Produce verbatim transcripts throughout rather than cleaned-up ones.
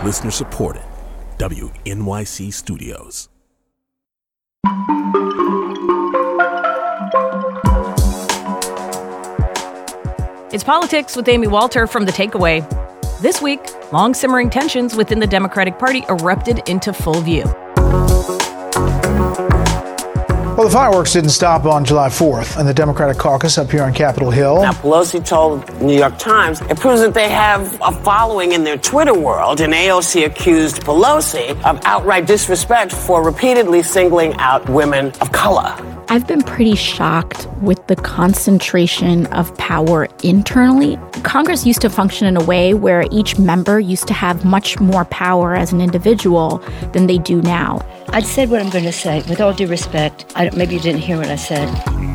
Listener supported. W N Y C Studios. It's Politics with Amy Walter from The Takeaway. This week, long simmering tensions within the Democratic Party erupted into full view. Well, the fireworks didn't stop on July fourth in the Democratic caucus up here on Capitol Hill. Now, Pelosi told the New York Times it proves that they have a following in their Twitter world, and A O C accused Pelosi of outright disrespect for repeatedly singling out women of color. I've been pretty shocked with the concentration of power internally. Congress used to function in a way where each member used to have much more power as an individual than they do now. I said what I'm going to say. With all due respect, I don't, maybe you didn't hear what I said.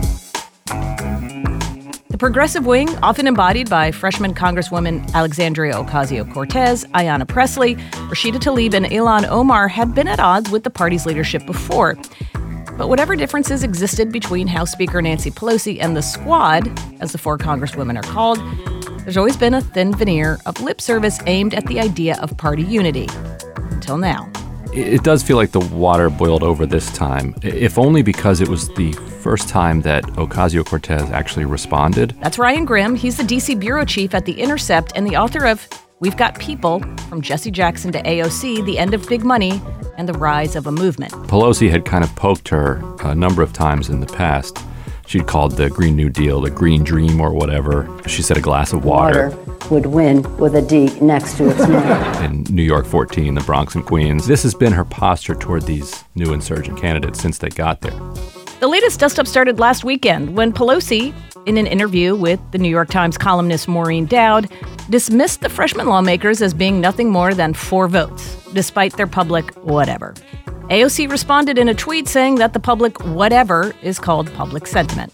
The progressive wing, often embodied by freshman Congresswoman Alexandria Ocasio-Cortez, Ayanna Pressley, Rashida Tlaib, and Ilhan Omar, had been at odds with the party's leadership before. But whatever differences existed between House Speaker Nancy Pelosi and the Squad, as the four congresswomen are called, there's always been a thin veneer of lip service aimed at the idea of party unity. Until now. It does feel like the water boiled over this time, if only because it was the first time that Ocasio-Cortez actually responded. That's Ryan Grim. He's the D C bureau chief at The Intercept and the author of We've Got People, From Jesse Jackson to A O C, The End of Big Money, and the Rise of a Movement. Pelosi had kind of poked her a number of times in the past. She'd called the Green New Deal the Green Dream or whatever. She said a glass of water. Water would win with a D next to its name. In New York fourteen, the Bronx and Queens. This has been her posture toward these new insurgent candidates since they got there. The latest dust-up started last weekend when Pelosi, in an interview with the New York Times columnist Maureen Dowd, dismissed the freshman lawmakers as being nothing more than four votes, despite their public whatever. A O C responded in a tweet saying that the public whatever is called public sentiment.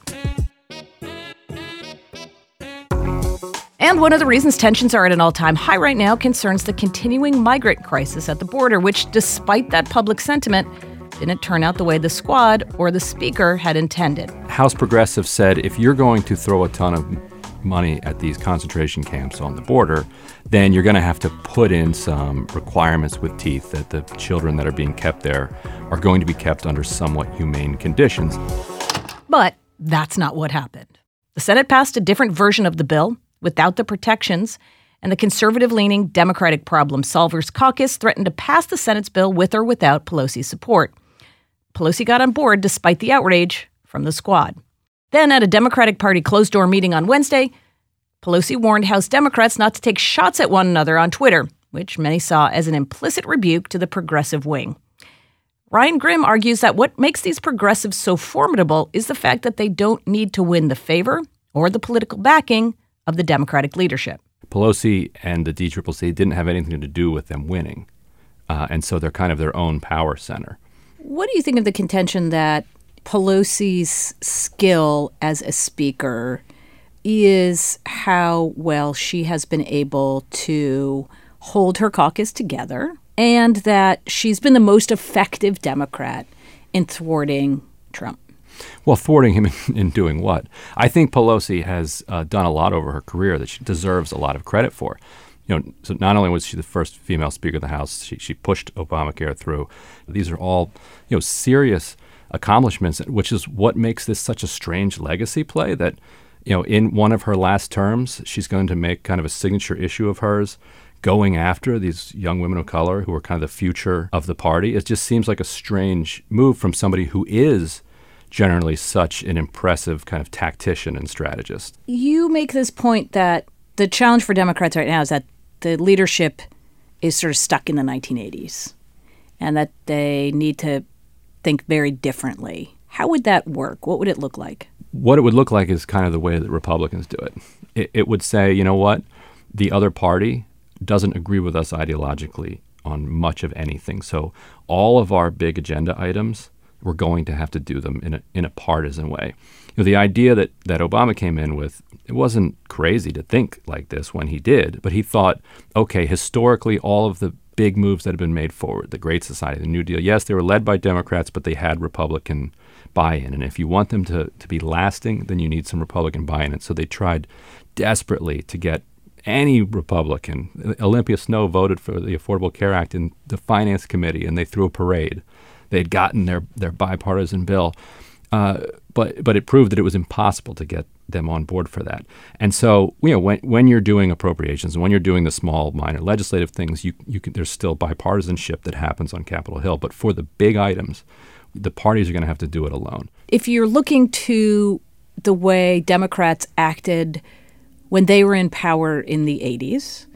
And one of the reasons tensions are at an all-time high right now concerns the continuing migrant crisis at the border, which, despite that public sentiment, didn't turn out the way the Squad or the Speaker had intended. House Progressives said if you're going to throw a ton of money at these concentration camps on the border, then you're going to have to put in some requirements with teeth that the children that are being kept there are going to be kept under somewhat humane conditions. But that's not what happened. The Senate passed a different version of the bill without the protections, and the conservative-leaning Democratic Problem Solvers Caucus threatened to pass the Senate's bill with or without Pelosi's support. Pelosi got on board despite the outrage from the Squad. Then, at a Democratic Party closed-door meeting on Wednesday, Pelosi warned House Democrats not to take shots at one another on Twitter, which many saw as an implicit rebuke to the progressive wing. Ryan Grim argues that what makes these progressives so formidable is the fact that they don't need to win the favor or the political backing of the Democratic leadership. Pelosi and the D C C C didn't have anything to do with them winning, uh, and so they're kind of their own power center. What do you think of the contention that Pelosi's skill as a speaker is how well she has been able to hold her caucus together, and that she's been the most effective Democrat in thwarting Trump? Well, thwarting him in, in doing what? I think Pelosi has uh, done a lot over her career that she deserves a lot of credit for. You know, so not only was she the first female Speaker of the House, she, she pushed Obamacare through. These are all, you know, serious accomplishments, which is what makes this such a strange legacy play that, you know, in one of her last terms, she's going to make kind of a signature issue of hers going after these young women of color who are kind of the future of the party. It just seems like a strange move from somebody who is generally such an impressive kind of tactician and strategist. You make this point that the challenge for Democrats right now is that the leadership is sort of stuck in the nineteen eighties and that they need to think very differently. How would that work? What would it look like? What it would look like is kind of the way that Republicans do it. It, it would say, you know what, the other party doesn't agree with us ideologically on much of anything. So all of our big agenda items, we're going to have to do them in a in a partisan way. You know, the idea that, that Obama came in with, it wasn't crazy to think like this when he did, but he thought, okay, historically, all of the big moves that have been made forward, the Great Society, the New Deal, yes, they were led by Democrats, but they had Republican buy-in. And if you want them to, to be lasting, then you need some Republican buy-in. And so they tried desperately to get any Republican. Olympia Snowe voted for the Affordable Care Act in the Finance Committee, and they threw a parade. They had gotten their, their bipartisan bill. Uh, but but it proved that it was impossible to get them on board for that. And so, you know, when when you're doing appropriations and when you're doing the small, minor legislative things, you you can, there's still bipartisanship that happens on Capitol Hill. But for the big items, the parties are going to have to do it alone. If you're looking to the way Democrats acted when they were in power in the eighties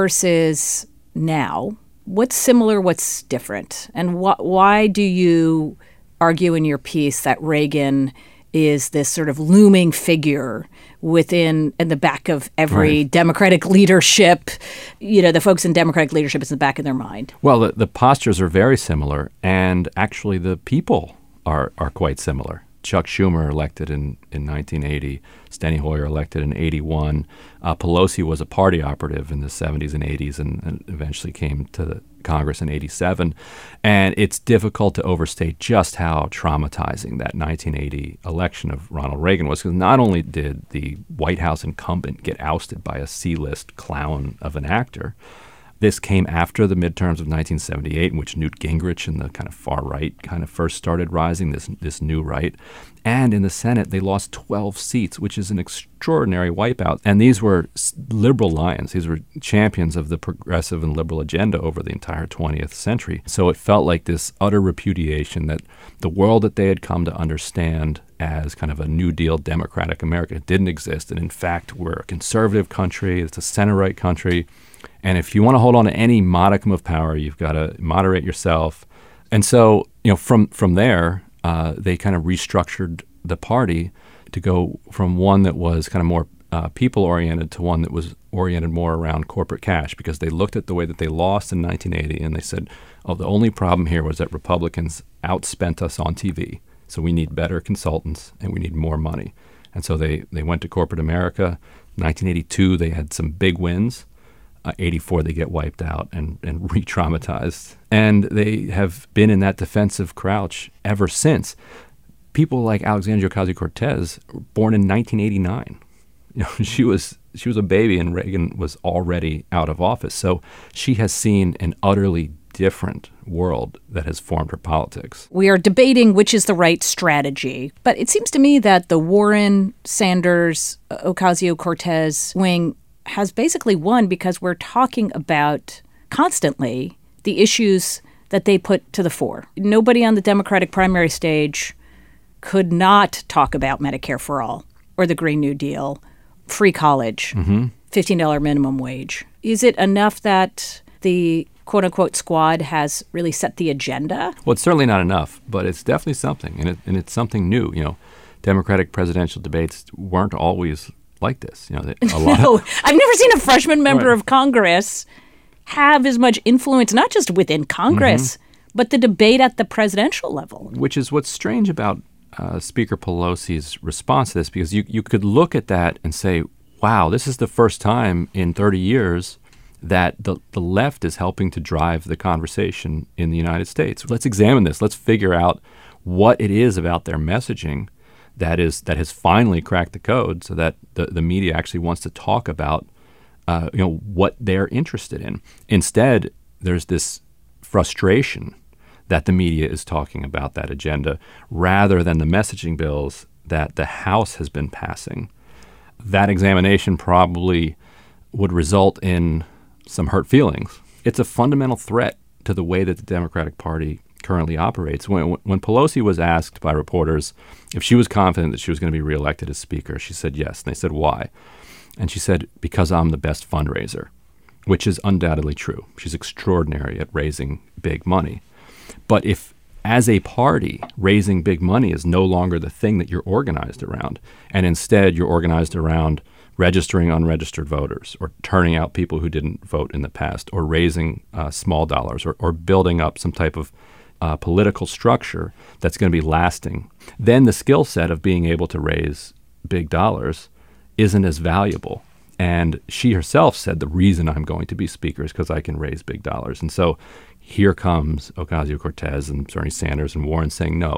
versus now, what's similar, what's different? And wh- why do you argue in your piece that Reagan is this sort of looming figure within in the back of every right. Democratic leadership? You know, the folks in Democratic leadership is in the back of their mind. Well, the, the postures are very similar, and actually the people are are quite similar. Chuck Schumer elected in, in nineteen eighty. Steny Hoyer elected in eighty-one. Uh, Pelosi was a party operative in the seventies and eighties and, and eventually came to the Congress in eighty-seven. And it's difficult to overstate just how traumatizing that nineteen eighty election of Ronald Reagan was, because not only did the White House incumbent get ousted by a C-list clown of an actor, this came after the midterms of nineteen seventy-eight, in which Newt Gingrich and the kind of far right kind of first started rising, this this new right. And in the Senate, they lost twelve seats, which is an extraordinary wipeout. And these were liberal lions. These were champions of the progressive and liberal agenda over the entire twentieth century. So it felt like this utter repudiation that the world that they had come to understand as kind of a New Deal democratic America didn't exist. And in fact, we're a conservative country. It's a center-right country. And if you want to hold on to any modicum of power, you've got to moderate yourself. And so, you know, from from there, uh, they kind of restructured the party to go from one that was kind of more uh, people-oriented to one that was oriented more around corporate cash, because they looked at the way that they lost in nineteen eighty and they said, oh, the only problem here was that Republicans outspent us on T V. So we need better consultants and we need more money. And so they, they went to corporate America. nineteen eighty-two, they had some big wins. Uh, eighty-four, they get wiped out and, and re-traumatized. And they have been in that defensive crouch ever since. People like Alexandria Ocasio-Cortez, born in nineteen eighty-nine. You know, she was she was a baby and Reagan was already out of office. So she has seen an utterly different world that has formed her politics. We are debating which is the right strategy. But it seems to me that the Warren, Sanders, Ocasio-Cortez wing has basically won, because we're talking about constantly the issues that they put to the fore. Nobody on the Democratic primary stage could not talk about Medicare for all or the Green New Deal, free college, mm-hmm. fifteen dollars minimum wage. Is it enough that the quote-unquote squad has really set the agenda? Well, it's certainly not enough, but it's definitely something, and, it, and it's something new. You know, Democratic presidential debates weren't always like this. You know, a lot no, of, I've never seen a freshman member right. of Congress have as much influence, not just within Congress, mm-hmm. but the debate at the presidential level. Which is what's strange about uh, Speaker Pelosi's response to this, because you, you could look at that and say, wow, this is the first time in thirty years that the, the left is helping to drive the conversation in the United States. Let's examine this. Let's figure out what it is about their messaging that is that has finally cracked the code, so that the, the media actually wants to talk about uh, you know what they're interested in. Instead, there's this frustration that the media is talking about that agenda rather than the messaging bills that the House has been passing. That examination probably would result in some hurt feelings. It's a fundamental threat to the way that the Democratic Party currently operates. When, when Pelosi was asked by reporters if she was confident that she was going to be reelected as Speaker, she said yes. And they said, why? And she said, because I'm the best fundraiser, which is undoubtedly true. She's extraordinary at raising big money. But if, as a party, raising big money is no longer the thing that you're organized around, and instead you're organized around registering unregistered voters or turning out people who didn't vote in the past, or raising uh, small dollars, or, or building up some type of Uh, political structure that's going to be lasting, then the skill set of being able to raise big dollars isn't as valuable. And she herself said, the reason I'm going to be Speaker is because I can raise big dollars. And so here comes Ocasio-Cortez and Bernie Sanders and Warren saying, no,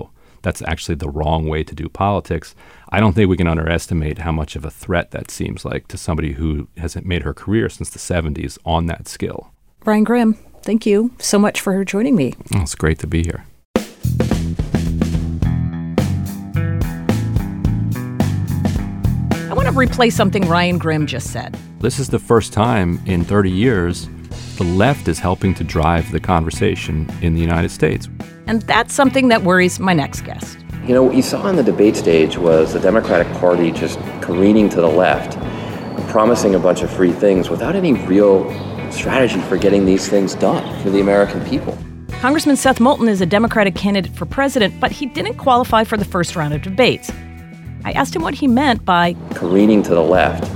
that's actually the wrong way to do politics. I don't think we can underestimate how much of a threat that seems like to somebody who has made her career since the seventies on that skill. Ryan Grim, thank you so much for joining me. Oh, it's great to be here. I want to replay something Ryan Grim just said. This is the first time in thirty years the left is helping to drive the conversation in the United States. And that's something that worries my next guest. You know, what you saw on the debate stage was the Democratic Party just careening to the left, promising a bunch of free things without any real strategy for getting these things done for the American people. Congressman Seth Moulton is a Democratic candidate for president, but he didn't qualify for the first round of debates. I asked him what he meant by careening to the left.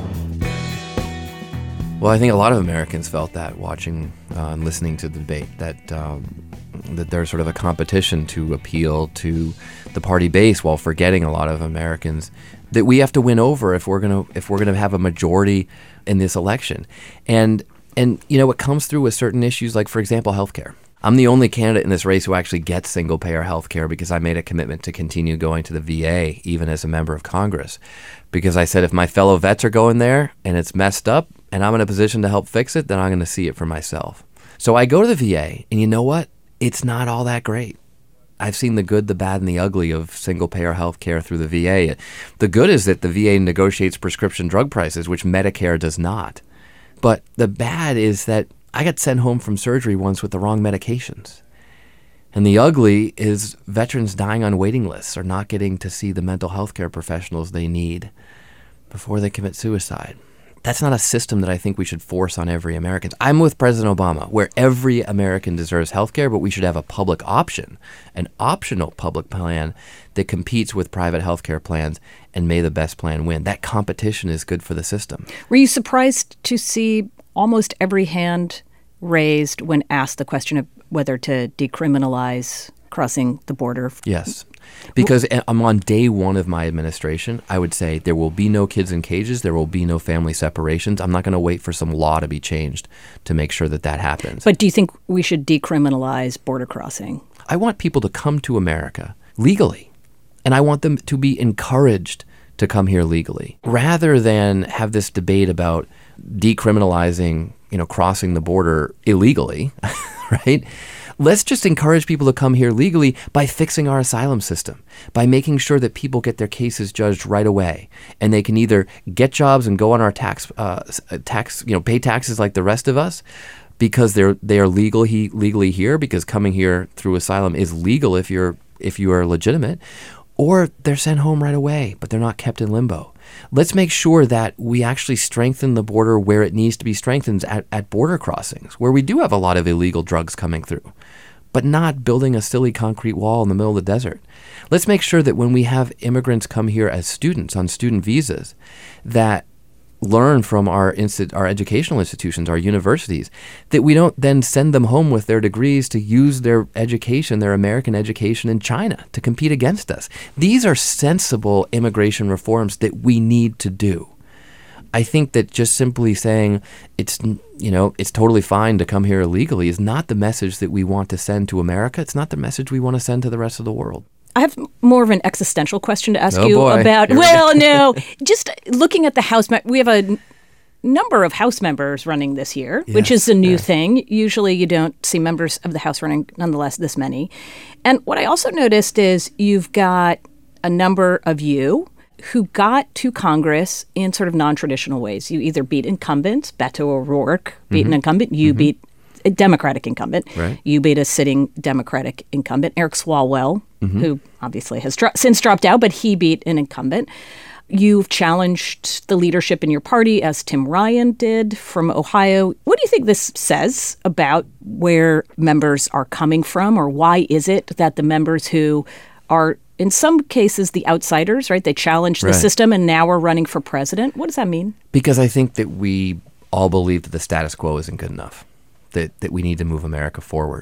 Well, I think a lot of Americans felt that watching uh, and listening to the debate, that um, that there's sort of a competition to appeal to the party base while forgetting a lot of Americans that we have to win over if we're gonna if we're gonna have a majority in this election. And and you know, it comes through with certain issues, like, for example, healthcare. I'm the only candidate in this race who actually gets single-payer health care because I made a commitment to continue going to the V A, even as a member of Congress. Because I said if my fellow vets are going there and it's messed up and I'm in a position to help fix it, then I'm going to see it for myself. So I go to the V A, and you know what? It's not all that great. I've seen the good, the bad, and the ugly of single-payer health care through the V A. The good is that the V A negotiates prescription drug prices, which Medicare does not. But the bad is that I got sent home from surgery once with the wrong medications. And the ugly is veterans dying on waiting lists or not getting to see the mental health care professionals they need before they commit suicide. That's not a system that I think we should force on every American. I'm with President Obama, where every American deserves health care, but we should have a public option, an optional public plan that competes with private health care plans, and may the best plan win. That competition is good for the system. Were you surprised to see almost every hand raised when asked the question of whether to decriminalize crossing the border? Yes. Because I'm on day one of my administration, I would say there will be no kids in cages, there will be no family separations. I'm not going to wait for some law to be changed to make sure that that happens. But do you think we should decriminalize border crossing? I want people to come to America legally, and I want them to be encouraged to come here legally, rather than have this debate about decriminalizing, you know, crossing the border illegally, right? Let's just encourage people to come here legally by fixing our asylum system, by making sure that people get their cases judged right away, and they can either get jobs and go on our tax, uh, tax, you know, pay taxes like the rest of us, because they're they are legal he, legally here, because coming here through asylum is legal if you're if you are legitimate, or they're sent home right away, but they're not kept in limbo. Let's make sure that we actually strengthen the border where it needs to be strengthened at, at border crossings, where we do have a lot of illegal drugs coming through, but not building a silly concrete wall in the middle of the desert. Let's make sure that when we have immigrants come here as students on student visas that learn from our insti- our educational institutions, our universities, that we don't then send them home with their degrees to use their education, their American education in China to compete against us. These are sensible immigration reforms that we need to do. I think that just simply saying it's, you know, it's totally fine to come here illegally is not the message that we want to send to America. It's not the message we want to send to the rest of the world. I have more of an existential question to ask oh you boy. about. Here Well, we no, just looking at the House, me- we have a n- number of House members running this year, yes, which is a new yeah. thing. Usually you don't see members of the House running, nonetheless, this many. And what I also noticed is you've got a number of you who got to Congress in sort of non-traditional ways. You either beat incumbents, Beto O'Rourke beat Mm-hmm. an incumbent, you Mm-hmm. beat a Democratic incumbent. Right. You beat a sitting Democratic incumbent, Eric Swalwell, Mm-hmm. who obviously has dro- since dropped out, but he beat an incumbent. You've challenged the leadership in your party, as Tim Ryan did from Ohio. What do you think this says about where members are coming from, or why is it that the members who are, in some cases, the outsiders, right? They challenged the Right. system and now are running for president. What does that mean? Because I think that we all believe that the status quo isn't good enough, that, that we need to move America forward.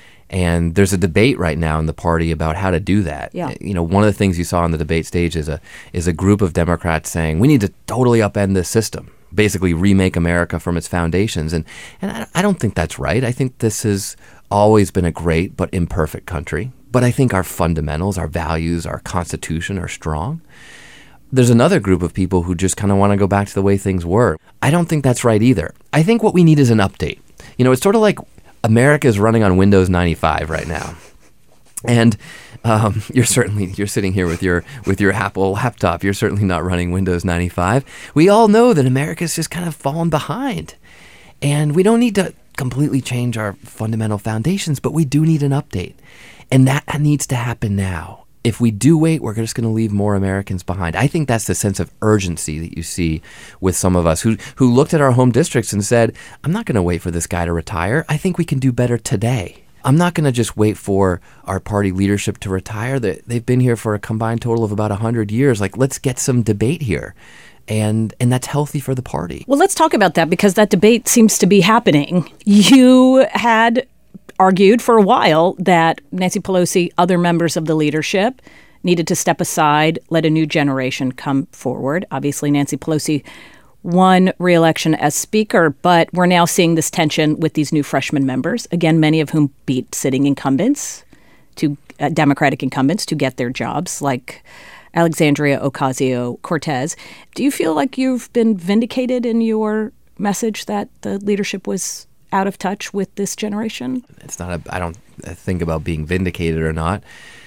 And there's a debate right now in the party about how to do that. Yeah. You know, one of the things you saw on the debate stage is a is a group of Democrats saying we need to totally upend this system, basically remake America from its foundations. And and I, I don't think that's right. I think this has always been a great but imperfect country. but I think our fundamentals, our values, our Constitution are strong. There's another group of people who just kind of want to go back to the way things were. I don't think that's right either. I think what we need is an update. You know, it's sort of like America is running on Windows ninety-five right now. And um, you're certainly, you're sitting here with your with your Apple laptop. You're certainly not running Windows ninety-five. We all know that America's just kind of fallen behind. And we don't need to completely change our fundamental foundations, but we do need an update. And that needs to happen now. If we do wait, we're just going to leave more Americans behind. I think that's the sense of urgency that you see with some of us who who looked at our home districts and said, I'm not going to wait for this guy to retire. I think we can do better today. I'm not going to just wait for our party leadership to retire. They've been here for a combined total of about one hundred years. Like, let's get some debate here. And and that's healthy for the party. Well, let's talk about that because that debate seems to be happening. You had argued for a while that Nancy Pelosi, other members of the leadership, needed to step aside, let a new generation come forward. Obviously, Nancy Pelosi won re-election as Speaker, but we're now seeing this tension with these new freshman members, again, many of whom beat sitting incumbents, to uh, Democratic incumbents, to get their jobs, like Alexandria Ocasio-Cortez. Do you feel like you've been vindicated in your message that the leadership was out of touch with this generation? It's not a, I don't think about being vindicated or not,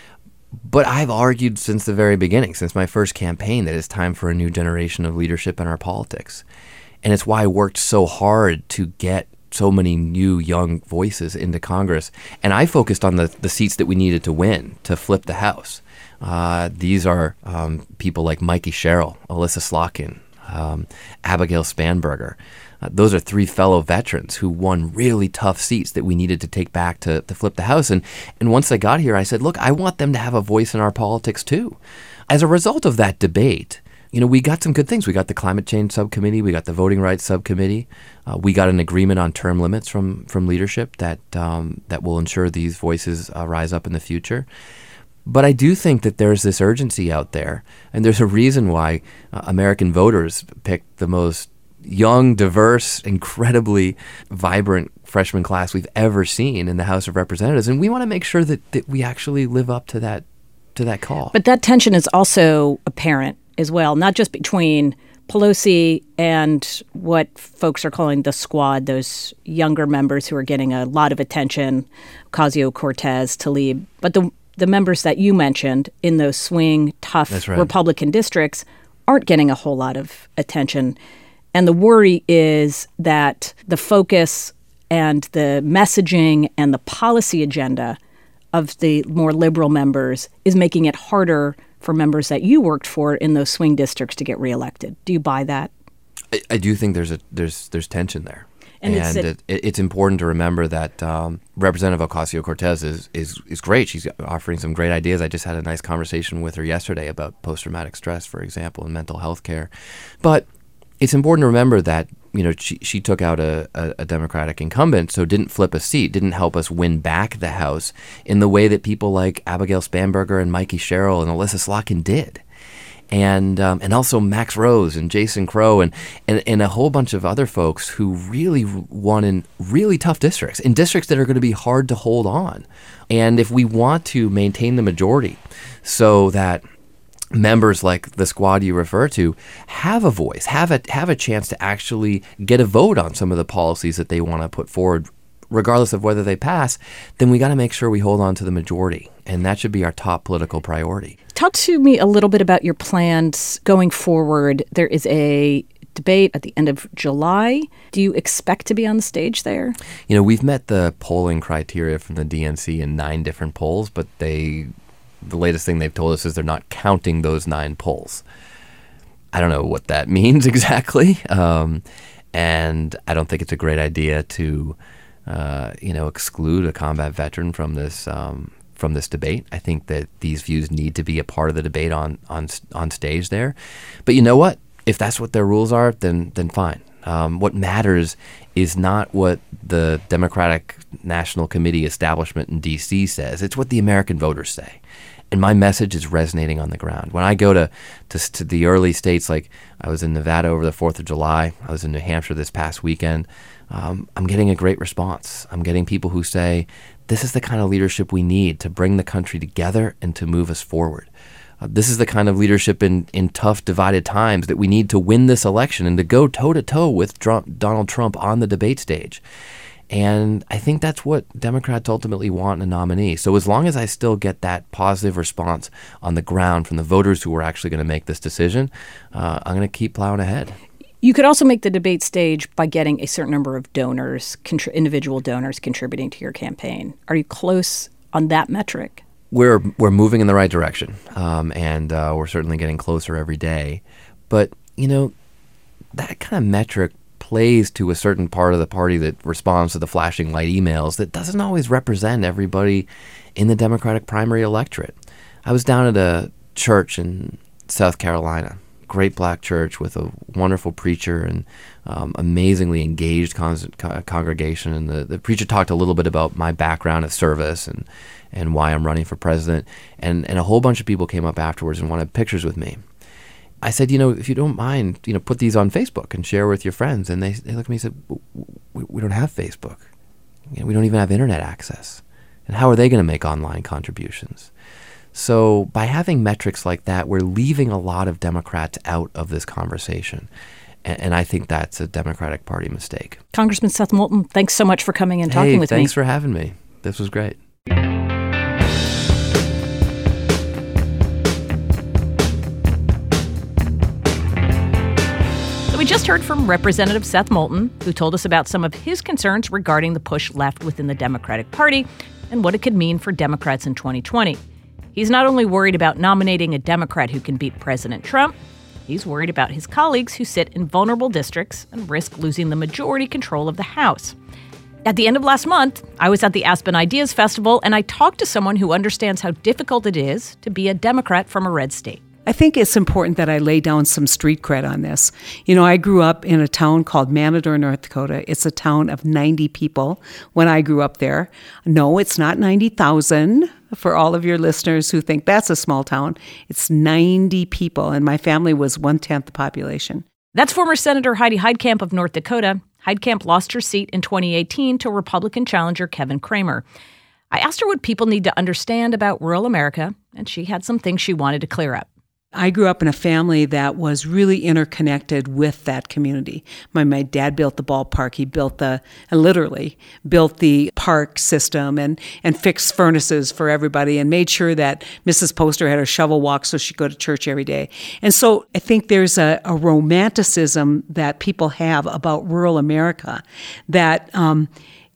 but I've argued since the very beginning, since my first campaign, that it's time for a new generation of leadership in our politics. And it's why I worked so hard to get so many new young voices into Congress. And I focused on the, the seats that we needed to win to flip the House. Uh, these are um, people like Mikey Sherrill, Alyssa Slotkin, um, Abigail Spanberger. Uh, those are three fellow veterans who won really tough seats that we needed to take back to, to flip the House. And, and once I got here, I said, look, I want them to have a voice in our politics too. As a result of that debate, you know, we got some good things. We got the climate change subcommittee. We got the voting rights subcommittee. Uh, we got an agreement on term limits from from leadership that um, that will ensure these voices uh, rise up in the future. But I do think that there's this urgency out there, and there's a reason why uh, American voters picked the most young, diverse, incredibly vibrant freshman class we've ever seen in the House of Representatives, and we want to make sure that, that we actually live up to that to that call. But that tension is also apparent as well, not just between Pelosi and what folks are calling the squad, those younger members who are getting a lot of attention, Ocasio-Cortez, Tlaib, but the the members that you mentioned in those swing, tough right. Republican districts aren't getting a whole lot of attention. And the worry is that the focus and the messaging and the policy agenda of the more liberal members is making it harder for members that you worked for in those swing districts to get reelected. Do you buy that? I, I do think there's a there's there's tension there. And, and it's, it, it's important to remember that um, Representative Ocasio-Cortez is, is is great. She's offering some great ideas. I just had a nice conversation with her yesterday about post-traumatic stress, for example, and mental health care. But it's important to remember that, you know, she, she took out a, a, a Democratic incumbent, so didn't flip a seat, didn't help us win back the House in the way that people like Abigail Spanberger and Mikey Sherrill and Alyssa Slotkin did. And um, and also Max Rose and Jason Crow and, and, and a whole bunch of other folks who really won in really tough districts, in districts that are going to be hard to hold on. And if we want to maintain the majority so that members like the squad you refer to have a voice, have a, have a chance to actually get a vote on some of the policies that they want to put forward, regardless of whether they pass, then we got to make sure we hold on to the majority. And that should be our top political priority. Talk to me a little bit about your plans going forward. There is a debate at the end of July. Do you expect to be on the stage there? You know, we've met the polling criteria from the D N C in nine different polls, but they, the latest thing they've told us is they're not counting those nine polls. I don't know what that means exactly. Um, and I don't think it's a great idea to Uh, you know, exclude a combat veteran from this um, from this debate. I think that these views need to be a part of the debate on on on stage there. But you know what? If that's what their rules are, then then fine. Um, what matters is not what the Democratic National Committee establishment in D C says. It's what the American voters say. and my message is resonating on the ground. When I go to, to to the early states, like I was in Nevada over the fourth of July, I was in New Hampshire this past weekend, um, I'm getting a great response. I'm getting people who say, this is the kind of leadership we need to bring the country together and to move us forward. Uh, this is the kind of leadership in, in tough, divided times that we need to win this election and to go toe-to-toe with Trump, Donald Trump on the debate stage. And I think that's what Democrats ultimately want in a nominee. So as long as I still get that positive response on the ground from the voters who are actually going to make this decision, uh, I'm going to keep plowing ahead. You could also make the debate stage by getting a certain number of donors, contri- individual donors contributing to your campaign. Are you close on that metric? We're we're moving in the right direction, um, and uh, we're certainly getting closer every day. But, you know, that kind of metric plays to a certain part of the party that responds to the flashing light emails that doesn't always represent everybody in the Democratic primary electorate. I was down at a church in South Carolina, great black church with a wonderful preacher and um, amazingly engaged con- con- congregation. And the, the preacher talked a little bit about my background of service and, and why I'm running for president. And, and a whole bunch of people came up afterwards and wanted pictures with me. I said, you know, if you don't mind, you know, put these on Facebook and share with your friends. And they, they looked at me and said, we, we don't have Facebook. You know, we don't even have internet access. And how are they going to make online contributions? So by having metrics like that, we're leaving a lot of Democrats out of this conversation. And, and I think that's a Democratic Party mistake. Congressman Seth Moulton, thanks so much for coming and hey, talking with thanks me. Thanks for having me. This was great. We just heard from Representative Seth Moulton, who told us about some of his concerns regarding the push left within the Democratic Party and what it could mean for Democrats in twenty twenty. He's not only worried about nominating a Democrat who can beat President Trump, he's worried about his colleagues who sit in vulnerable districts and risk losing the majority control of the House. At the end of last month, I was at the Aspen Ideas Festival, and I talked to someone who understands how difficult it is to be a Democrat from a red state. I think it's important that I lay down some street cred on this. You know, I grew up in a town called Manador, North Dakota. It's a town of ninety people when I grew up there. No, it's not ninety thousand for all of your listeners who think that's a small town. It's ninety people, and my family was one-tenth the population. That's former Senator Heidi Heitkamp of North Dakota. Heitkamp lost her seat in twenty eighteen to Republican challenger Kevin Cramer. I asked her what people need to understand about rural America, and she had some things she wanted to clear up. I grew up in a family that was really interconnected with that community. My my dad built the ballpark. He built the, literally, built the park system and, and fixed furnaces for everybody and made sure that Missus Poster had her shovel walk so she'd go to church every day. And so I think there's a, a romanticism that people have about rural America that um,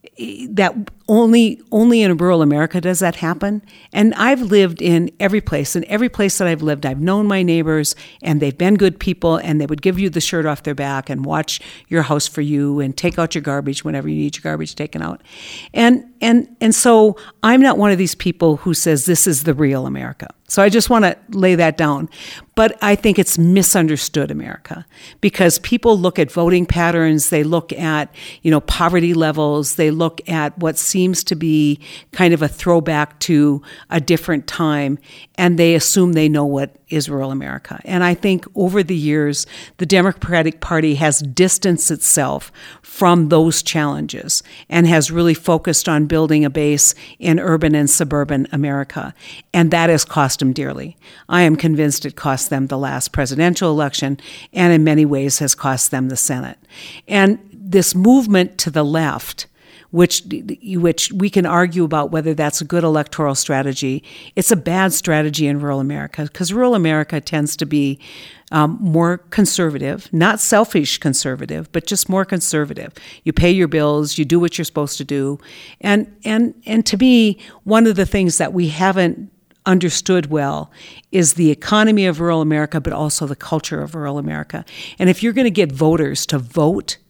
that only only in rural America does that happen. And I've lived in every place. In every place that I've lived, I've known my neighbors, and they've been good people, and they would give you the shirt off their back and watch your house for you and take out your garbage whenever you need your garbage taken out. And and and so I'm not one of these people who says this is the real America. So I just want to lay that down. But I think it's misunderstood America because people look at voting patterns, they look at, you know, poverty levels, they look at what seems to be kind of a throwback to a different time, and they assume they know what is rural America. And I think over the years, the Democratic Party has distanced itself from those challenges and has really focused on building a base in urban and suburban America. And that has cost them dearly. I am convinced it cost them the last presidential election and in many ways has cost them the Senate. And this movement to the left, which which we can argue about whether that's a good electoral strategy. It's a bad strategy in rural America because rural America tends to be um, more conservative, not selfish conservative, but just more conservative. You pay your bills, you do what you're supposed to do. And and and to me, one of the things that we haven't understood well is the economy of rural America, but also the culture of rural America. And if you're going to get voters to vote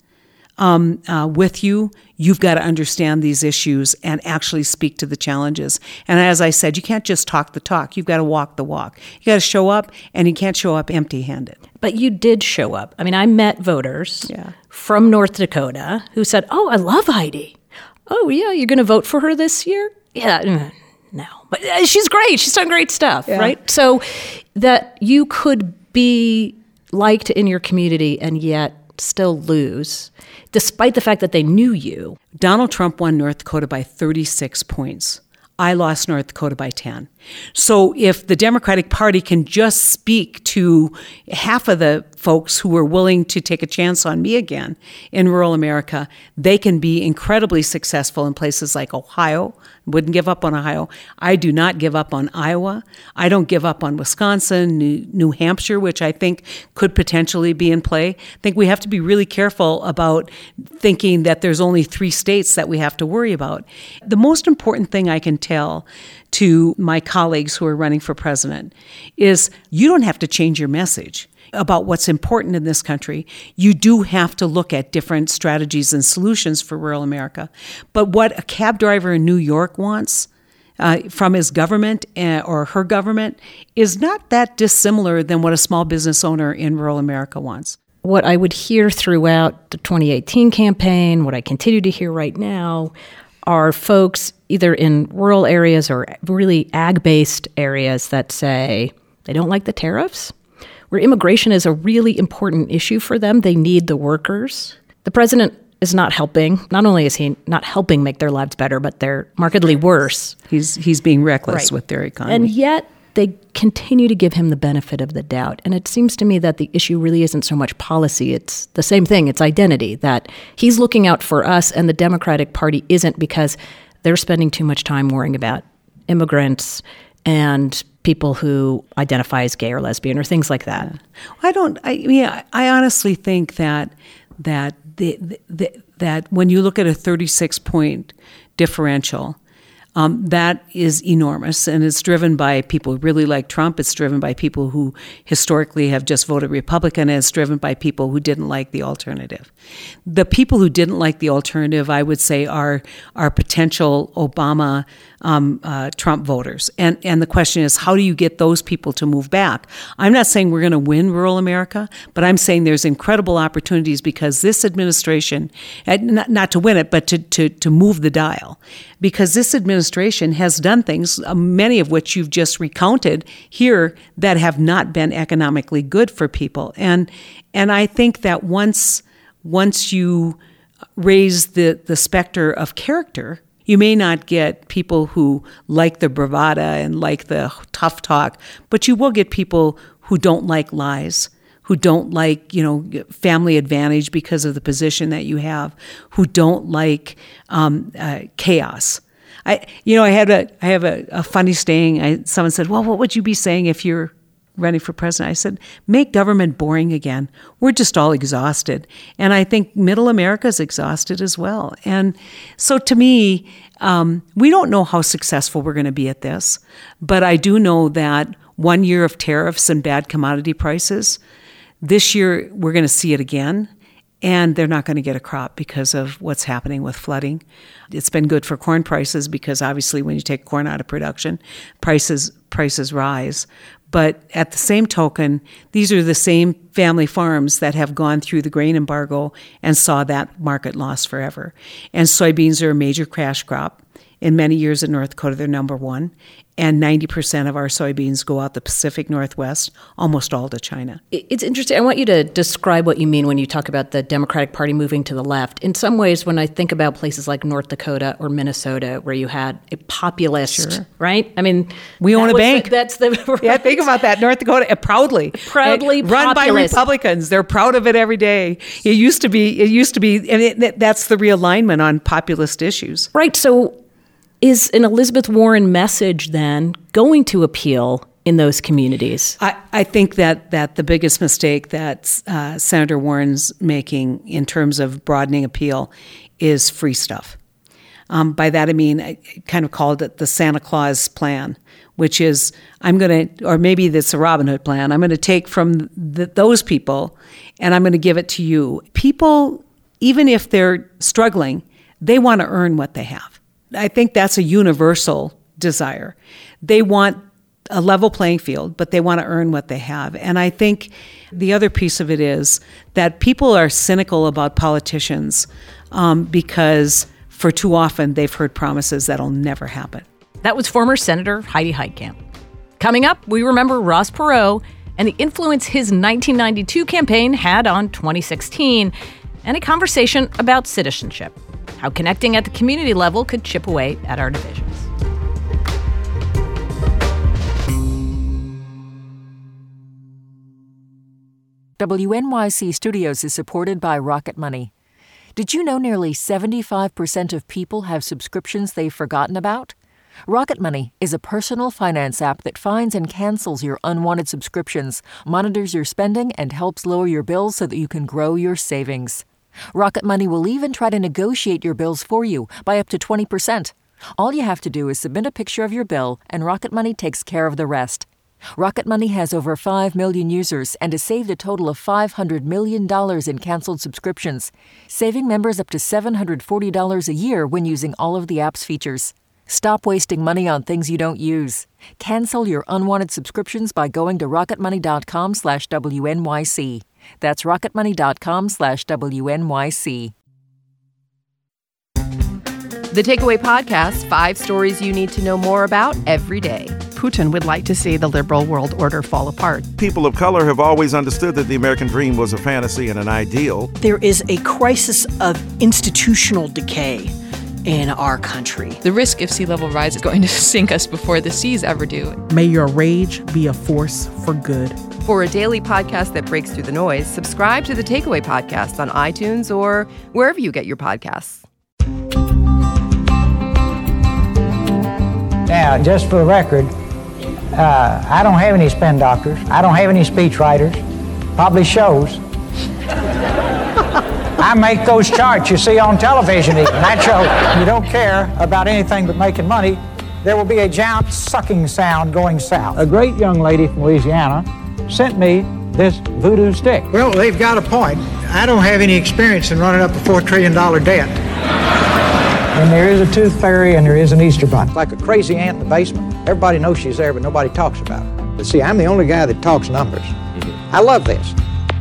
Um, uh, with you, you've got to understand these issues and actually speak to the challenges. And as I said, you can't just talk the talk. You've got to walk the walk. You got to show up, and you can't show up empty-handed. But you did show up. I mean, I met voters yeah. from North Dakota who said, oh, I love Heidi. Oh, yeah, you're going to vote for her this year? Yeah, No, but uh, she's great. She's done great stuff, Yeah. right? So that you could be liked in your community and yet still lose, despite the fact that they knew you. Donald Trump won North Dakota by thirty-six points. I lost North Dakota by ten. So if the Democratic Party can just speak to half of the folks who are willing to take a chance on me again in rural America, they can be incredibly successful in places like Ohio. Wouldn't give up on Ohio. I do not give up on Iowa. I don't give up on Wisconsin, New, New Hampshire, which I think could potentially be in play. I think we have to be really careful about thinking that there's only three states that we have to worry about. The most important thing I can tell to my colleagues who are running for president is you don't have to change your message about what's important in this country. You do have to look at different strategies and solutions for rural America. But what a cab driver in New York wants uh, from his government uh, or her government is not that dissimilar than what a small business owner in rural America wants. What I would hear throughout the twenty eighteen campaign, what I continue to hear right now, are folks either in rural areas or really ag-based areas that say they don't like the tariffs, where immigration is a really important issue for them. They need the workers. The president is not helping. Not only is he not helping make their lives better, but they're markedly worse. He's he's being reckless Right. with their economy. And yet they continue to give him the benefit of the doubt. And it seems to me that the issue really isn't so much policy. It's the same thing. It's identity, that he's looking out for us and the Democratic Party isn't, because they're spending too much time worrying about immigrants and people who identify as gay or lesbian or things like that. I don't. I mean, I, I honestly think that that the, the, that when you look at a thirty-six point differential, um, that is enormous, and it's driven by people who really like Trump. It's driven by people who historically have just voted Republican, and it's driven by people who didn't like the alternative. The people who didn't like the alternative, I would say, are are potential Obama um, uh, Trump voters. And and the question is, how do you get those people to move back? I'm not saying we're going to win rural America, but I'm saying there's incredible opportunities because this administration, not, not to win it, but to, to, to move the dial, because this administration has done things, uh, many of which you've just recounted here, that have not been economically good for people. And and I think that once once you raise the, the specter of character, you may not get people who like the bravada and like the tough talk, but you will get people who don't like lies, who don't like, you know, family advantage because of the position that you have, who don't like um, uh, chaos. I, you know, I had a, I have a, a funny saying. I, someone said, "Well, what would you be saying if you're running for president?" I said, make government boring again. We're just all exhausted. And I think middle America is exhausted as well. And so to me, um, we don't know how successful we're going to be at this, but I do know that one year of tariffs and bad commodity prices, this year we're going to see it again. And they're not going to get a crop because of what's happening with flooding. It's been good for corn prices because obviously when you take corn out of production, prices prices rise. But at the same token, these are the same family farms that have gone through the grain embargo and saw that market lost forever. And soybeans are a major cash crop. In many years in North Dakota, they're number one. And ninety percent of our soybeans go out the Pacific Northwest, almost all to China. It's interesting. I want you to describe what you mean when you talk about the Democratic Party moving to the left. In some ways, when I think about places like North Dakota or Minnesota, where you had a populist, Sure. right? I mean, we own a bank. The, that's the right. Yeah. Think about that. North Dakota, uh, proudly, proudly uh, run by populist. Republicans. They're proud of it every day. It used to be. It used to be, and it, that's the realignment on populist issues. Right. So, is an Elizabeth Warren message then going to appeal in those communities? I, I think that, that the biggest mistake that uh, Senator Warren's making in terms of broadening appeal is free stuff. Um, by that I mean, I kind of called it the Santa Claus plan, which is I'm going to, or maybe it's a Robin Hood plan, I'm going to take from the, those people and I'm going to give it to you. People, even if they're struggling, they want to earn what they have. I think that's a universal desire. They want a level playing field, but they want to earn what they have. And I think the other piece of it is that people are cynical about politicians um, because for too often they've heard promises that'll never happen. That was former Senator Heidi Heitkamp. Coming up, we remember Ross Perot and the influence his nineteen ninety-two campaign had on twenty sixteen, and a conversation about citizenship, how connecting at the community level could chip away at our divisions. W N Y C Studios is supported by Rocket Money. Did you know nearly seventy-five percent of people have subscriptions they've forgotten about? Rocket Money is a personal finance app that finds and cancels your unwanted subscriptions, monitors your spending, and helps lower your bills so that you can grow your savings. Rocket Money will even try to negotiate your bills for you by up to twenty percent. All you have to do is submit a picture of your bill, and Rocket Money takes care of the rest. Rocket Money has over five million users and has saved a total of five hundred million dollars in canceled subscriptions, saving members up to seven hundred forty dollars a year when using all of the app's features. Stop wasting money on things you don't use. Cancel your unwanted subscriptions by going to rocketmoney.com slash WNYC. That's rocketmoney.com slash WNYC. The Takeaway Podcast, five stories you need to know more about every day. Putin would like to see the liberal world order fall apart. People of color have always understood that the American dream was a fantasy and an ideal. There is a crisis of institutional decay in our country. The risk of sea level rise is going to sink us before the seas ever do. May your rage be a force for good. For a daily podcast that breaks through the noise, subscribe to The Takeaway Podcast on iTunes or wherever you get your podcasts. Now, just for the record, uh, I don't have any spin doctors. I don't have any speech writers. Probably shows. I make those charts you see on television even. That show, you don't care about anything but making money, there will be a giant sucking sound going south. A great young lady from Louisiana sent me this voodoo stick. Well, they've got a point. I don't have any experience in running up a four trillion dollars debt. And there is a tooth fairy and there is an Easter bunny. Like a crazy ant in the basement. Everybody knows she's there, but nobody talks about her. But see, I'm the only guy that talks numbers. Mm-hmm. I love this.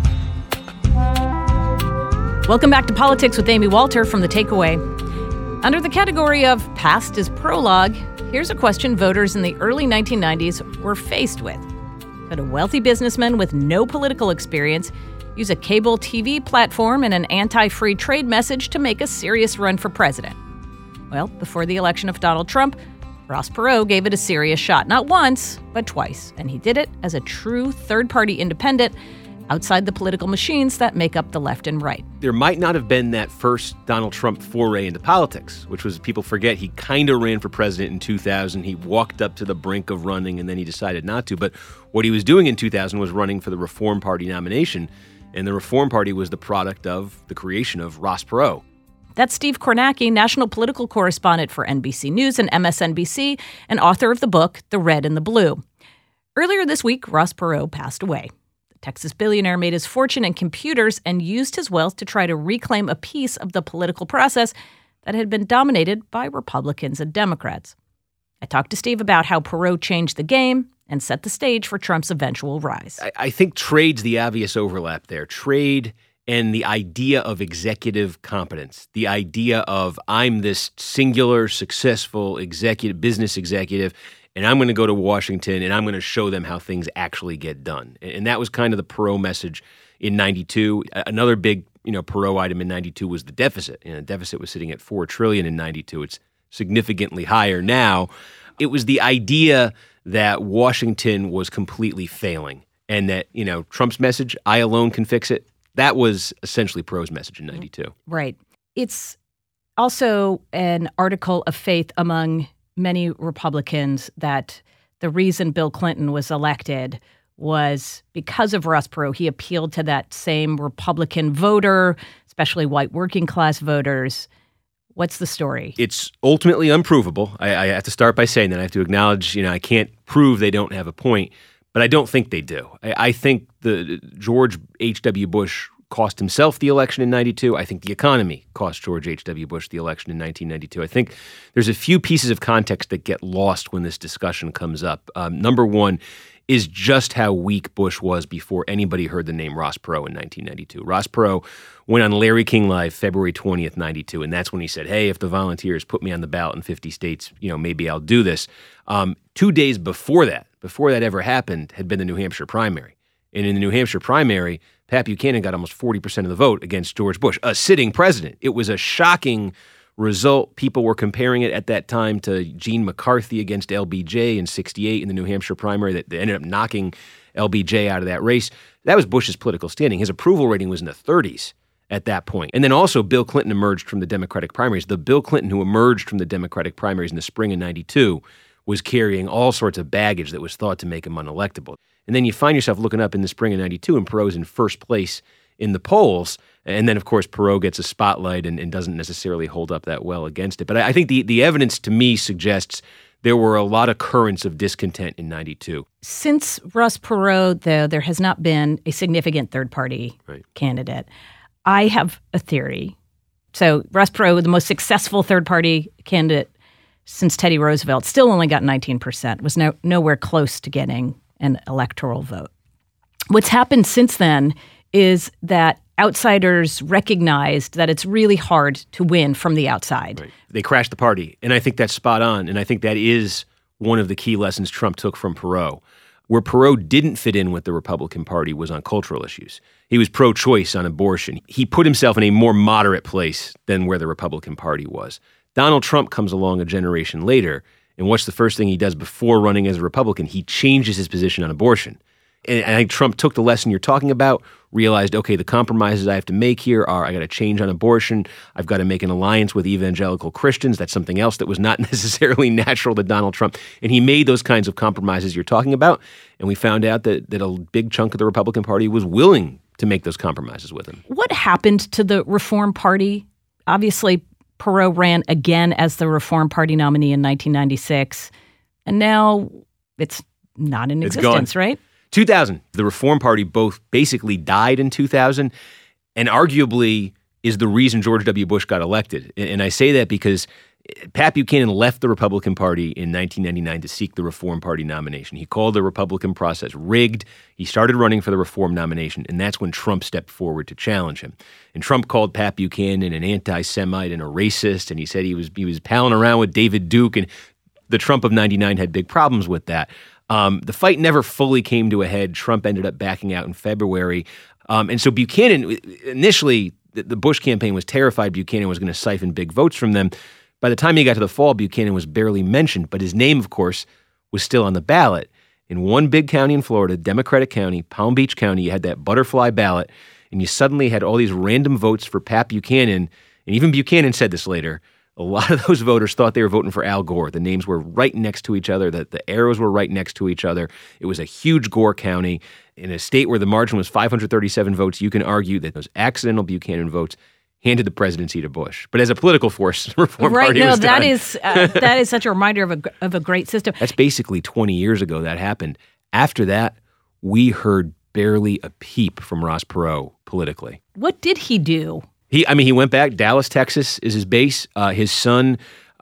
Welcome back to Politics with Amy Walter from The Takeaway. Under the category of Past is Prologue, here's a question voters in the early nineteen nineties were faced with. Could a wealthy businessman with no political experience use a cable T V platform and an anti-free trade message to make a serious run for president? Well, before the election of Donald Trump, Ross Perot gave it a serious shot, not once, but twice. And he did it as a true third-party independent outside the political machines that make up the left and right. There might not have been that first Donald Trump foray into politics, which was, people forget, he kind of ran for president in two thousand. He walked up to the brink of running, and then he decided not to. But what he was doing in two thousand was running for the Reform Party nomination, and the Reform Party was the product of the creation of Ross Perot. That's Steve Kornacki, national political correspondent for N B C News and M S N B C, and author of the book, The Red and the Blue. Earlier this week, Ross Perot passed away. The Texas billionaire made his fortune in computers and used his wealth to try to reclaim a piece of the political process that had been dominated by Republicans and Democrats. I talked to Steve about how Perot changed the game and set the stage for Trump's eventual rise. I, I think trade's the obvious overlap there. Trade and the idea of executive competence, the idea of I'm this singular, successful executive, business executive, and I'm going to go to Washington and I'm going to show them how things actually get done. And that was kind of the Perot message in ninety-two. Another big, you know, Perot item in ninety-two was the deficit. And the deficit was sitting at four trillion dollars in ninety-two. It's significantly higher now. It was the idea that Washington was completely failing and that, you know, Trump's message, I alone can fix it. That was essentially Perot's message in ninety-two. Right. It's also an article of faith among many Republicans that the reason Bill Clinton was elected was because of Ross Perot. He appealed to that same Republican voter, especially white working class voters. What's the story? It's ultimately unprovable. I, I have to start by saying that. I have to acknowledge, you know, I can't prove they don't have a point, but I don't think they do. I, I think the George H W. Bush cost himself the election in ninety-two. I think the economy cost George H W. Bush the election in nineteen ninety-two. I think there's a few pieces of context that get lost when this discussion comes up. Um, number one, is just how weak Bush was before anybody heard the name Ross Perot in nineteen ninety-two. Ross Perot went on Larry King Live February twentieth, ninety-two, and that's when he said, hey, if the volunteers put me on the ballot in fifty states, you know, maybe I'll do this. Um, two days before that, before that ever happened, had been the New Hampshire primary. And in the New Hampshire primary, Pat Buchanan got almost forty percent of the vote against George Bush, a sitting president. It was a shocking result. People were comparing it at that time to Gene McCarthy against L B J in sixty-eight in the New Hampshire primary that ended up knocking L B J out of that race. That was Bush's political standing. His approval rating was in the thirties at that point. And then also Bill Clinton emerged from the Democratic primaries. The Bill Clinton who emerged from the Democratic primaries in the spring of ninety-two was carrying all sorts of baggage that was thought to make him unelectable. And then you find yourself looking up in the spring of ninety-two and Perot's in first place in the polls. And then, of course, Perot gets a spotlight and, and doesn't necessarily hold up that well against it. But I, I think the, the evidence to me suggests there were a lot of currents of discontent in ninety-two. Since Ross Perot, though, there has not been a significant third-party right. candidate. I have a theory. So Ross Perot, the most successful third-party candidate since Teddy Roosevelt, still only got nineteen percent, was no, nowhere close to getting an electoral vote. What's happened since then is that outsiders recognized that it's really hard to win from the outside. Right. They crashed the party, and I think that's spot on, and I think that is one of the key lessons Trump took from Perot. Where Perot didn't fit in with the Republican Party was on cultural issues. He was pro-choice on abortion. He put himself in a more moderate place than where the Republican Party was. Donald Trump comes along a generation later, and what's the first thing he does before running as a Republican? He changes his position on abortion. And I think Trump took the lesson you're talking about, realized, okay, the compromises I have to make here are I got to change on abortion. I've got to make an alliance with evangelical Christians. That's something else that was not necessarily natural to Donald Trump. And he made those kinds of compromises you're talking about. And we found out that, that a big chunk of the Republican Party was willing to make those compromises with him. What happened to the Reform Party? Obviously, Perot ran again as the Reform Party nominee in nineteen ninety-six. And now it's not in It's existence, gone. right? two thousand, the Reform Party both basically died in two thousand and arguably is the reason George W. Bush got elected. And I say that because Pat Buchanan left the Republican Party in nineteen ninety-nine to seek the Reform Party nomination. He called the Republican process rigged. He started running for the Reform nomination, and that's when Trump stepped forward to challenge him. And Trump called Pat Buchanan an anti-Semite and a racist, and he said he was he was palling around with David Duke, and the Trump of ninety-nine had big problems with that. Um, the fight never fully came to a head. Trump ended up backing out in February. Um, and so Buchanan, initially, the, the Bush campaign was terrified Buchanan was going to siphon big votes from them. By the time he got to the fall, Buchanan was barely mentioned, but his name, of course, was still on the ballot. In one big county in Florida, Democratic County, Palm Beach County, you had that butterfly ballot, and you suddenly had all these random votes for Pat Buchanan. And even Buchanan said this later. A lot of those voters thought they were voting for Al Gore. The names were right next to each other. The, the arrows were right next to each other. It was a huge Gore county. In a state where the margin was five hundred thirty-seven votes, you can argue that those accidental Buchanan votes handed the presidency to Bush. But as a political force, the Reform right, Party no, was that done. is uh, that is such a reminder of a of a great system. That's basically twenty years ago that happened. After that, we heard barely a peep from Ross Perot politically. What did he do? He, I mean, he went back. Dallas, Texas is his base. Uh, his son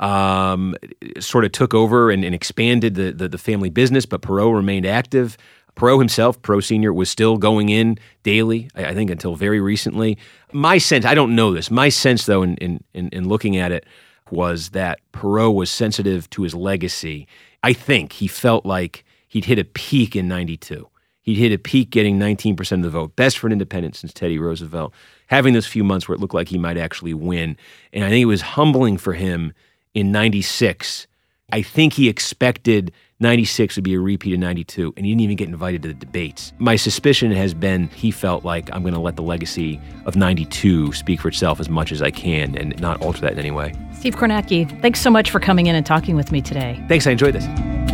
um, sort of took over and, and expanded the, the the family business, but Perot remained active. Perot himself, Perot Senior, was still going in daily, I, I think, until very recently. My sense, I don't know this, my sense, though, in, in, in, in looking at it, was that Perot was sensitive to his legacy. I think he felt like he'd hit a peak in ninety-two. He'd hit a peak getting nineteen percent of the vote, best for an independent since Teddy Roosevelt, having those few months where it looked like he might actually win. And I think it was humbling for him in ninety-six. I think he expected ninety-six would be a repeat of ninety-two, and he didn't even get invited to the debates. My suspicion has been he felt like I'm going to let the legacy of ninety-two speak for itself as much as I can and not alter that in any way. Steve Kornacki, thanks so much for coming in and talking with me today. Thanks, I enjoyed this.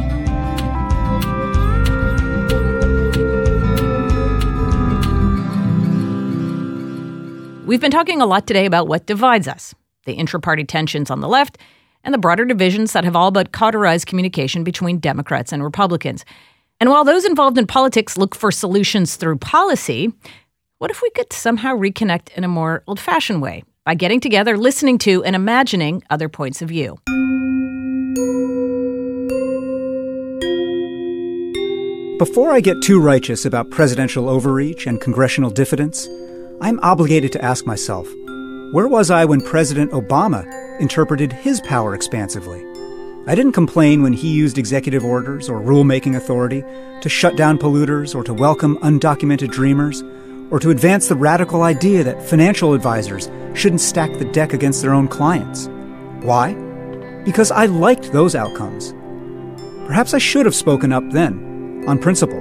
We've been talking a lot today about what divides us, the intra-party tensions on the left and the broader divisions that have all but cauterized communication between Democrats and Republicans. And while those involved in politics look for solutions through policy, what if we could somehow reconnect in a more old-fashioned way by getting together, listening to, and imagining other points of view? before I get too righteous about presidential overreach and congressional diffidence, I'm obligated to ask myself, where was I when President Obama interpreted his power expansively? I didn't complain when he used executive orders or rulemaking authority to shut down polluters or to welcome undocumented dreamers or to advance the radical idea that financial advisors shouldn't stack the deck against their own clients. Why? Because I liked those outcomes. Perhaps I should have spoken up then, on principle.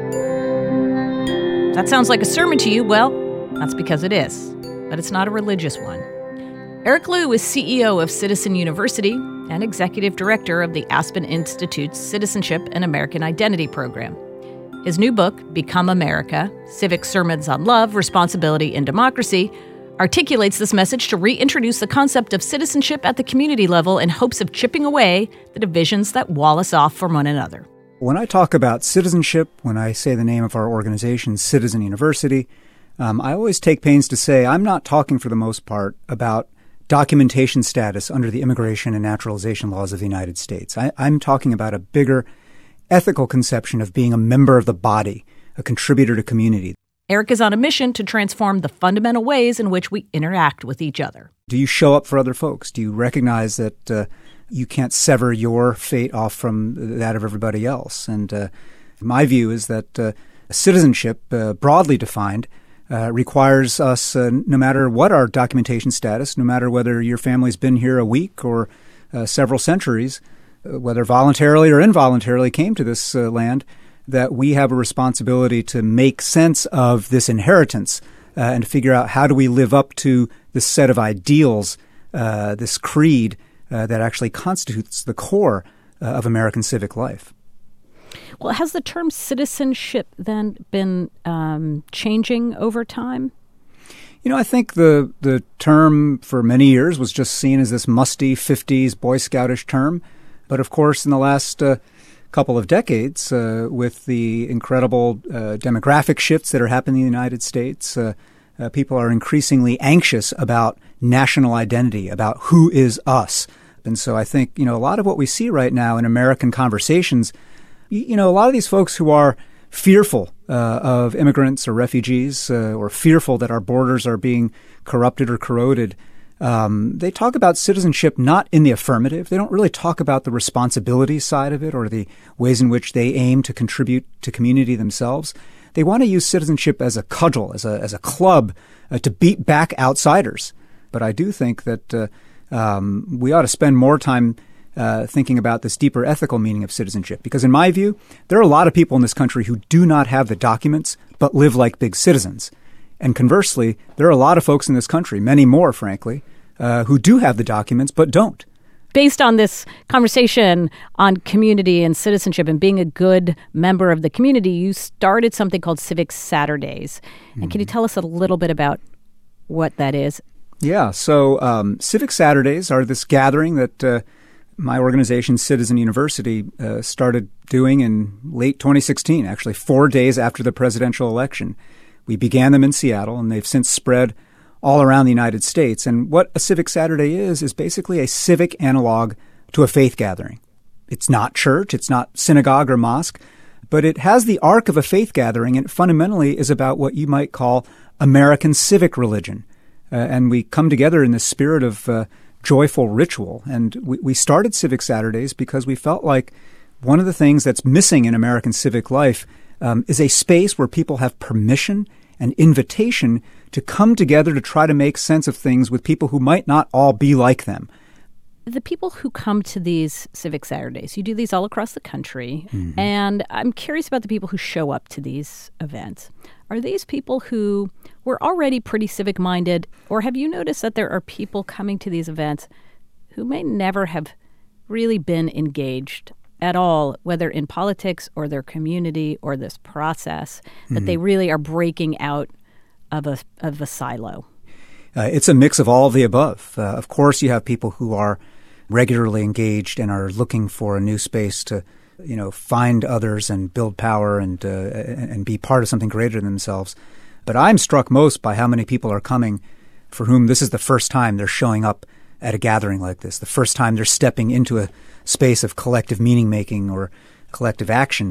That sounds like a sermon to you. Well, that's because it is. But it's not a religious one. Eric Liu is C E O of Citizen University and Executive Director of the Aspen Institute's Citizenship and American Identity program. His new book, Become America, Civic Sermons on Love, Responsibility, and Democracy, articulates this message to reintroduce the concept of citizenship at the community level in hopes of chipping away the divisions that wall us off from one another. When I talk about citizenship, when I say the name of our organization, Citizen University, um, I always take pains to say I'm not talking for the most part about documentation status under the immigration and naturalization laws of the United States. I, I'm talking about a bigger ethical conception of being a member of the body, a contributor to community. Eric is on a mission to transform the fundamental ways in which we interact with each other. Do you show up for other folks? Do you recognize that uh, you can't sever your fate off from that of everybody else? And uh, my view is that uh, citizenship, uh, broadly defined, uh, requires us, uh, no matter what our documentation status, no matter whether your family's been here a week or uh, several centuries, uh, whether voluntarily or involuntarily came to this uh, land, that we have a responsibility to make sense of this inheritance uh, and figure out how do we live up to this set of ideals, uh, this creed uh, that actually constitutes the core uh, of American civic life. Well, has the term citizenship then been um, changing over time? You know, I think the, the term for many years was just seen as this musty fifties Boy Scoutish term. But of course, in the last uh, couple of decades, uh, with the incredible uh, demographic shifts that are happening in the United States, uh, uh, people are increasingly anxious about national identity, about who is us. And so I think, you know, a lot of what we see right now in American conversations, you, you know, a lot of these folks who are fearful uh, of immigrants or refugees uh, or fearful that our borders are being corrupted or corroded, Um, they talk about citizenship not in the affirmative. They don't really talk about the responsibility side of it or the ways in which they aim to contribute to community themselves. They want to use citizenship as a cudgel, as a as a club uh, to beat back outsiders. But I do think that uh, um, we ought to spend more time uh, thinking about this deeper ethical meaning of citizenship. Because in my view, there are a lot of people in this country who do not have the documents but live like big citizens. And conversely, there are a lot of folks in this country, many more, frankly, uh, who do have the documents but don't. Based on this conversation on community and citizenship and being a good member of the community, you started something called Civic Saturdays. And mm-hmm. can you tell us a little bit about what that is? Yeah, so um, Civic Saturdays are this gathering that uh, my organization, Citizen University, uh, started doing in late twenty sixteen, actually four days after the presidential election. We began them in Seattle, and they've since spread all around the United States. And what a Civic Saturday is, is basically a civic analog to a faith gathering. It's not church, it's not synagogue or mosque, but it has the arc of a faith gathering, and it fundamentally is about what you might call American civic religion. Uh, and we come together in the spirit of uh, joyful ritual. And we, we started Civic Saturdays because we felt like one of the things that's missing in American civic life um, is a space where people have permission and invitation to come together to try to make sense of things with people who might not all be like them. The people who come to these Civic Saturdays, you do these all across the country, mm-hmm. and I'm curious about the people who show up to these events. Are these people who were already pretty civic-minded, or have you noticed that there are people coming to these events who may never have really been engaged at all, whether in politics or their community or this process, that mm-hmm. they really are breaking out of a of a silo? Uh, it's a mix of all of the above. Uh, of course, you have people who are regularly engaged and are looking for a new space to, you know, find others and build power and uh, and be part of something greater than themselves. But I'm struck most by how many people are coming for whom this is the first time they're showing up at a gathering like this, the first time they're stepping into a space of collective meaning-making or collective action.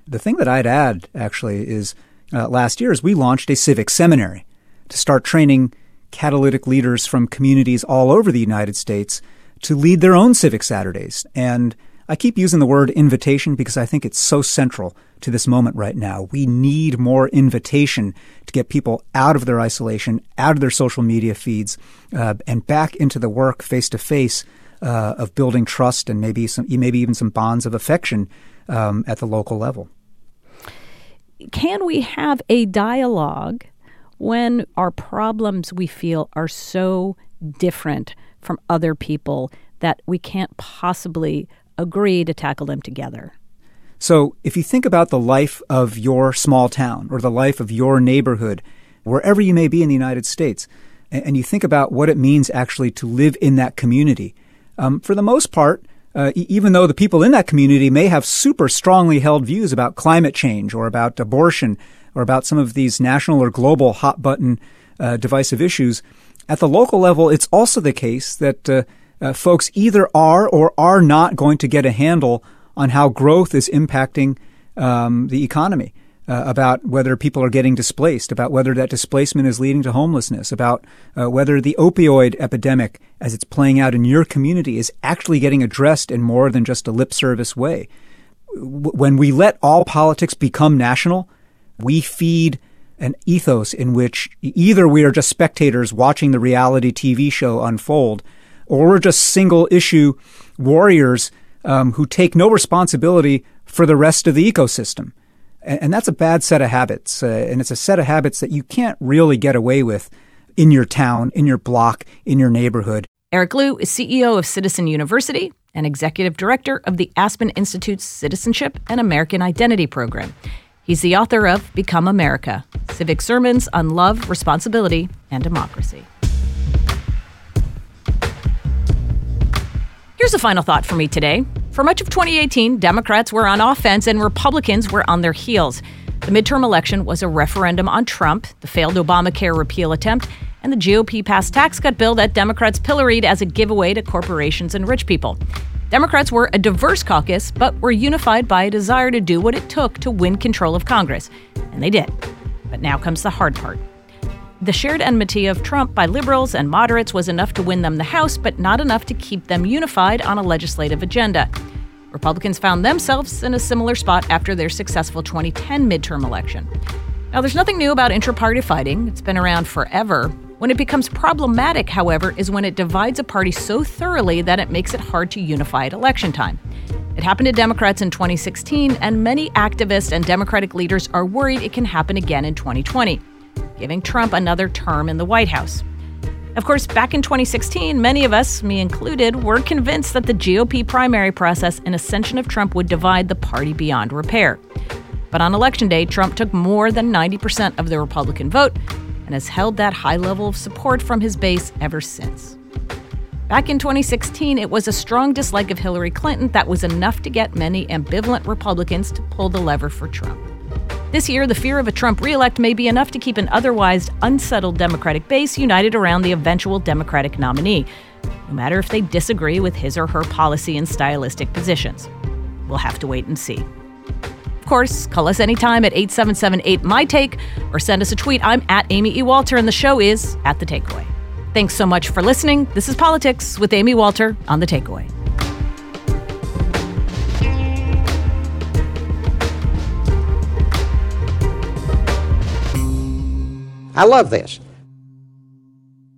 the thing that I'd add, actually, is uh, last year is we launched a civic seminary to start training catalytic leaders from communities all over the United States to lead their own civic Saturdays. And I keep using the word invitation because I think it's so central to this moment right now. We need more invitation to get people out of their isolation, out of their social media feeds, uh, and back into the work face-to-face uh, of building trust and maybe some, maybe even some bonds of affection um, at the local level. Can we have a dialogue when our problems, we feel, are so different from other people that we can't possibly agree to tackle them together? So if you think about the life of your small town or the life of your neighborhood, wherever you may be in the United States, and you think about what it means actually to live in that community, um, for the most part, uh, even though the people in that community may have super strongly held views about climate change or about abortion or about some of these national or global hot-button uh, divisive issues, at the local level, it's also the case that uh, uh, folks either are or are not going to get a handle on how growth is impacting um, the economy, uh, about whether people are getting displaced, about whether that displacement is leading to homelessness, about uh, whether the opioid epidemic, as it's playing out in your community, is actually getting addressed in more than just a lip service way. W- when we let all politics become national, we feed an ethos in which either we are just spectators watching the reality T V show unfold, or we're just single-issue warriors um, who take no responsibility for the rest of the ecosystem. And, and that's a bad set of habits, uh, and it's a set of habits that you can't really get away with in your town, in your block, in your neighborhood. Eric Liu is C E O of Citizen University and Executive Director of the Aspen Institute's Citizenship and American Identity Program. He's the author of Become America, Civic Sermons on Love, Responsibility, and Democracy. Here's a final thought for me today. For much of twenty eighteen, Democrats were on offense and Republicans were on their heels. The midterm election was a referendum on Trump, the failed Obamacare repeal attempt, and the G O P-passed tax cut bill that Democrats pilloried as a giveaway to corporations and rich people. Democrats were a diverse caucus, but were unified by a desire to do what it took to win control of Congress. And they did. But now comes the hard part. The shared enmity of Trump by liberals and moderates was enough to win them the House, but not enough to keep them unified on a legislative agenda. Republicans found themselves in a similar spot after their successful twenty ten midterm election. Now, there's nothing new about intra-party fighting. It's been around forever. When it becomes problematic, however, is when it divides a party so thoroughly that it makes it hard to unify at election time. It happened to Democrats in twenty sixteen, and many activists and Democratic leaders are worried it can happen again in twenty twenty, giving Trump another term in the White House. Of course, back in twenty sixteen, many of us, me included, were convinced that the G O P primary process and ascension of Trump would divide the party beyond repair. But on Election Day, Trump took more than ninety percent of the Republican vote and has held that high level of support from his base ever since. Back in twenty sixteen, it was a strong dislike of Hillary Clinton that was enough to get many ambivalent Republicans to pull the lever for Trump. This year, the fear of a Trump reelect may be enough to keep an otherwise unsettled Democratic base united around the eventual Democratic nominee, no matter if they disagree with his or her policy and stylistic positions. We'll have to wait and see. Of course, call us anytime at eight seven seven eight, M Y Take or send us a tweet. I'm at Amy E. Walter, and the show is At The Takeaway. Thanks so much for listening. This is Politics with Amy Walter on The Takeaway. I love this.